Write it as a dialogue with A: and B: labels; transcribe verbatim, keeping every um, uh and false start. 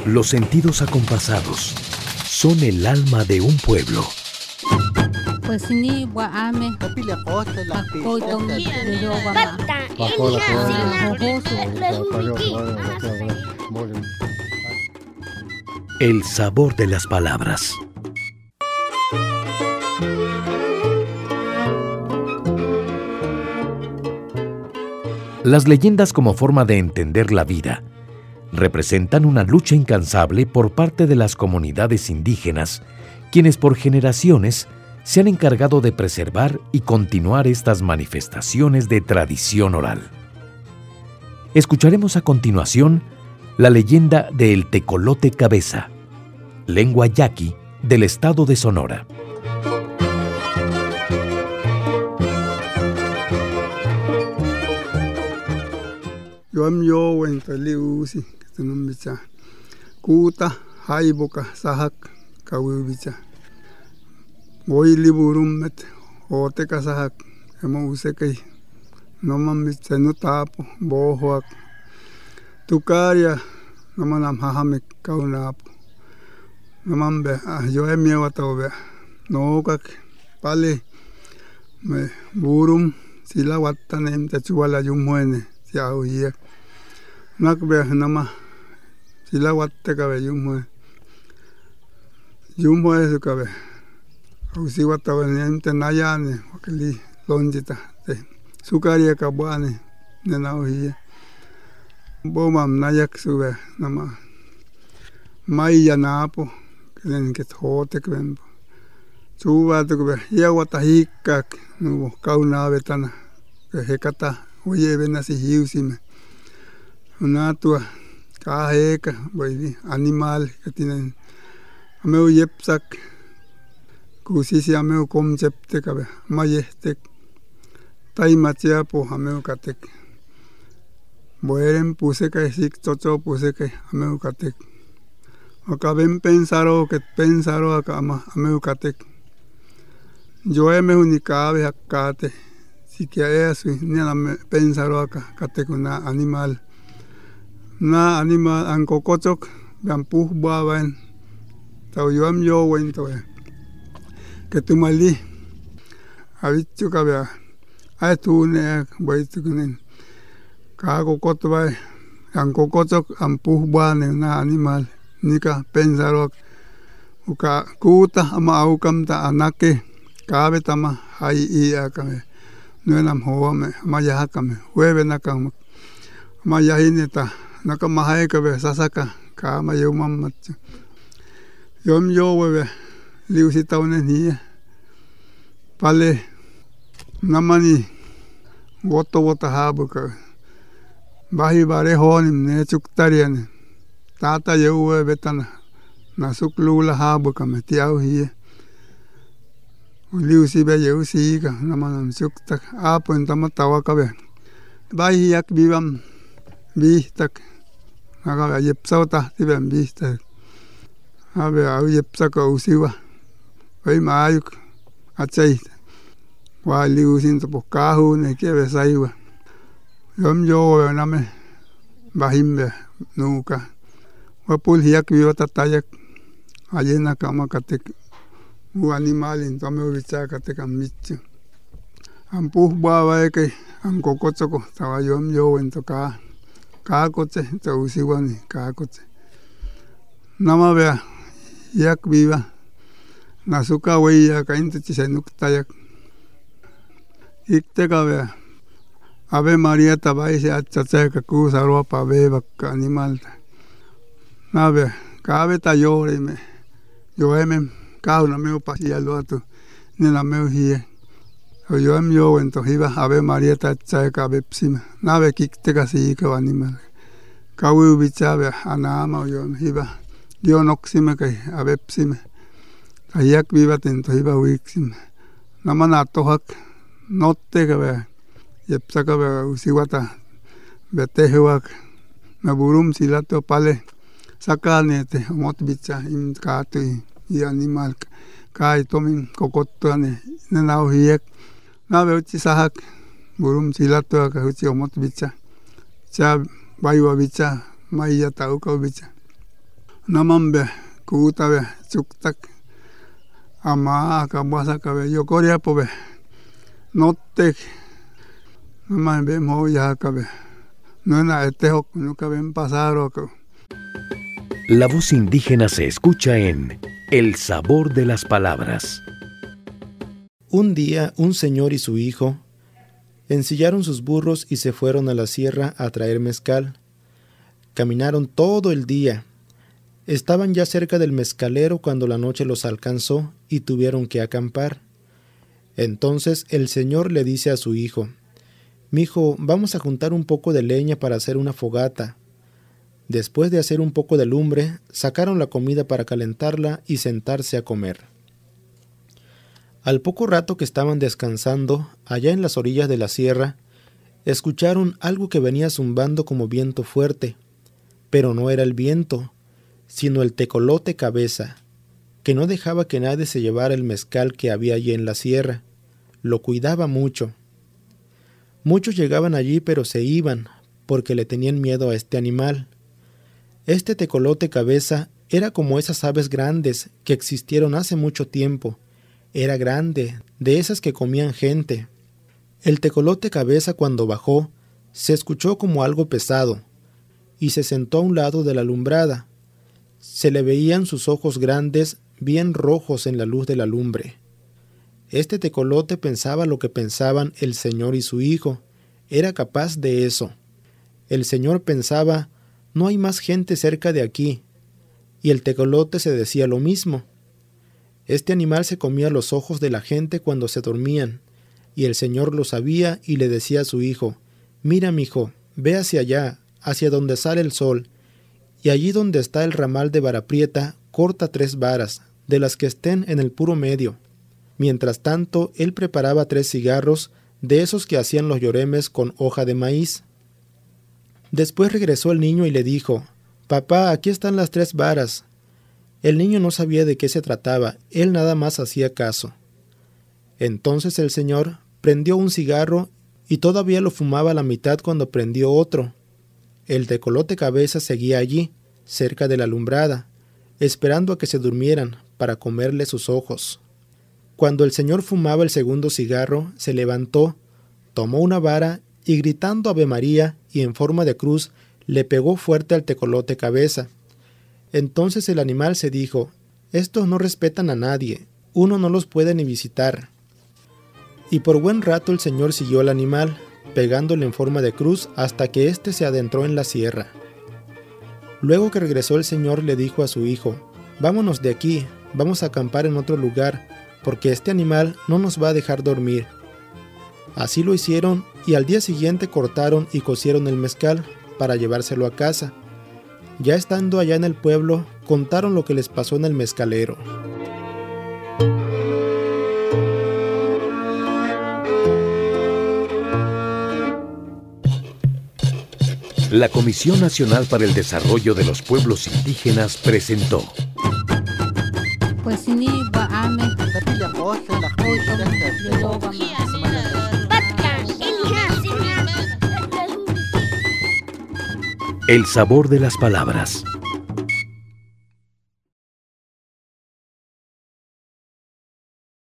A: Los sentidos acompasados son el alma de un pueblo.
B: Pues ni guame.
A: El sabor de las palabras. Las leyendas como forma de entender la vida representan una lucha incansable por parte de las comunidades indígenas, quienes por generaciones se han encargado de preservar y continuar estas manifestaciones de tradición oral. Escucharemos a continuación la leyenda de El Tecolote Cabeza, lengua yaqui del estado de Sonora.
C: Yoam yo wenta liusi ketunum bicha kuta haiboka sahak kawu bicha boy liburum met ote ka sahak emo usekei nomam bicha no tapo bohoak tukaria namanam hahamek kaunap namam be yoem yo watawe nokak pale me burum sila wattanem tachuala yumuene siau hiek nak be nama sila watte ka be yumwe yumwe su ka be usi watta ne te nayane wakili lonjita te sukaria ka bane ne nau hiek bomam nayak su be nama mai ya napo kenen ke thote kwen chuwa tu be ya wata hikak no kauna betana hekata oye ven así hiusime una tua kaheka boy animal que tienen ameu yepsak kusisi ameu komcepte kabe mayestek taimachia po ameu katek boeren puse ka sik chocho puse ka ameu katek akaben pensaro que pensaro akama ameu katek yo me unikabe hakate si que eso ni la pensaro acá katekuna animal na animal an kokochok bampu bawen tau yoam yo wen to que tu mali avichu ka ba ai tu ne boy tu kunen ka kokot ba an kokochok ampu bane na animal nika pensaro uka kuta ama aukam ta anake ka betama hai i akame nuenam hoa me maya hakame hueve nakam maya hineta nakam hai ka be sasaka ka mayu mammat yom yo we liusi taune ni pale namani goto wota habuka bahi bare honim ne chuktarian tata yo we betana nasuklula habuka me tiau hi liusi be liusi ka namanam suktak apon tamatawa ka be bai yak bivam bihtak aga yepsauta tibem bihtak abe au yepsaka usiwa bai maayuk achai wa liusin to pokahu ne ke be saiwa yom yo name bahimbe nuka wa pul yak biwata tayak ayena kama katek u animal in tome bicha kate kam michu ampu bawa ke am kokochoko tawa yom yo en to ka ka koche to usiwani ka koche nama be yak biwa nasuka we ya ka inte chisenuk tayak ikte ka be ave maria tabai se achacha ka ku sarwa pa be bak animal na be ka be ta yore me yo em ka una meu pasia lo tu ni la meu hie o yo em yo en to hiba ave maria ta cha ka be psima na be kikte ka si ka animal ka u bicha be anama yo hiba yo noksime ka ave psima ayak viva ten to hiba wixim namana to hak notte ka be yepsa ka be usiwata be tehwak na burum silato pale sakanete mot bicha im ka tu y animal kai tomin kokotane ne nau hiek na be uchi sahak burum silato ka uchi omot bicha cha baiwa bicha maiya tau ka bicha Namambe, Kutabe, Chuktak, Ama, Kabasakabe, Yokoria Pobe, Notek, Namambe, Moyakabe, Nuna Etehok, Nukaben Pasaro.
A: La voz indígena se escucha en El sabor de las palabras.
D: Un día, un señor y su hijo ensillaron sus burros y se fueron a la sierra a traer mezcal. Caminaron todo el día. Estaban ya cerca del mezcalero cuando la noche los alcanzó y tuvieron que acampar. Entonces el señor le dice a su hijo: «Mijo, vamos a juntar un poco de leña para hacer una fogata». Después de hacer un poco de lumbre, sacaron la comida para calentarla y sentarse a comer. Al poco rato que estaban descansando, allá en las orillas de la sierra, escucharon algo que venía zumbando como viento fuerte, pero no era el viento, sino el tecolote cabeza, que no dejaba que nadie se llevara el mezcal que había allí en la sierra. Lo cuidaba mucho. Muchos llegaban allí, pero se iban, porque le tenían miedo a este animal. Este tecolote cabeza era como esas aves grandes que existieron hace mucho tiempo. Era grande, de esas que comían gente. El tecolote cabeza, cuando bajó, se escuchó como algo pesado, y se sentó a un lado de la alumbrada. Se le veían sus ojos grandes, bien rojos en la luz de la lumbre. Este tecolote pensaba lo que pensaban el señor y su hijo. Era capaz de eso. El señor pensaba: «No hay más gente cerca de aquí». Y el tecolote se decía lo mismo. Este animal se comía los ojos de la gente cuando se dormían, y el señor lo sabía y le decía a su hijo: «Mira, mijo, ve hacia allá, hacia donde sale el sol, y allí donde está el ramal de vara prieta, corta tres varas, de las que estén en el puro medio». Mientras tanto, él preparaba tres cigarros, de esos que hacían los lloremes con hoja de maíz. Después regresó el niño y le dijo: «Papá, aquí están las tres varas». El niño no sabía de qué se trataba, él nada más hacía caso. Entonces el señor prendió un cigarro y todavía lo fumaba a la mitad cuando prendió otro. El tecolote cabeza seguía allí, cerca de la alumbrada, esperando a que se durmieran para comerle sus ojos. Cuando el señor fumaba el segundo cigarro, se levantó, tomó una vara y gritando Ave María y en forma de cruz, le pegó fuerte al tecolote cabeza. Entonces el animal se dijo: «Estos no respetan a nadie, uno no los puede ni visitar». Y por buen rato el señor siguió al animal, pegándole en forma de cruz hasta que éste se adentró en la sierra. Luego que regresó el señor le dijo a su hijo: «Vámonos de aquí, vamos a acampar en otro lugar, porque este animal no nos va a dejar dormir». Así lo hicieron y al día siguiente cortaron y cocieron el mezcal para llevárselo a casa. Ya estando allá en el pueblo, contaron lo que les pasó en el mezcalero.
A: La Comisión Nacional para el Desarrollo de los Pueblos Indígenas presentó
B: Pues ni baame.
A: El sabor de las palabras.